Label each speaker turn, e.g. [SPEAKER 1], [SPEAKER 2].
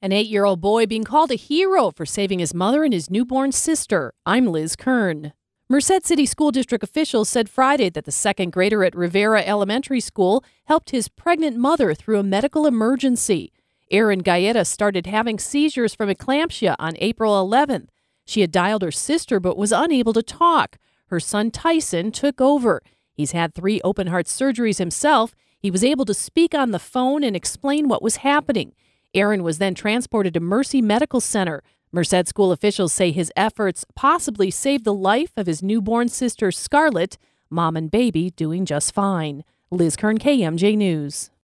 [SPEAKER 1] An 8-year-old boy being called a hero for saving his mother and his newborn sister. I'm Liz Kern. Merced City School District officials said Friday that the second grader at Rivera Elementary School helped his pregnant mother through a medical emergency. Erin Gaeta started having seizures from eclampsia on April 11th. She had dialed her sister but was unable to talk. Her son Tyson took over. He's had 3 open-heart surgeries himself. He was able to speak on the phone and explain what was happening. Aaron was then transported to Mercy Medical Center. Merced school officials say his efforts possibly saved the life of his newborn sister, Scarlett. Mom and baby doing just fine. Liz Kern, KMJ News.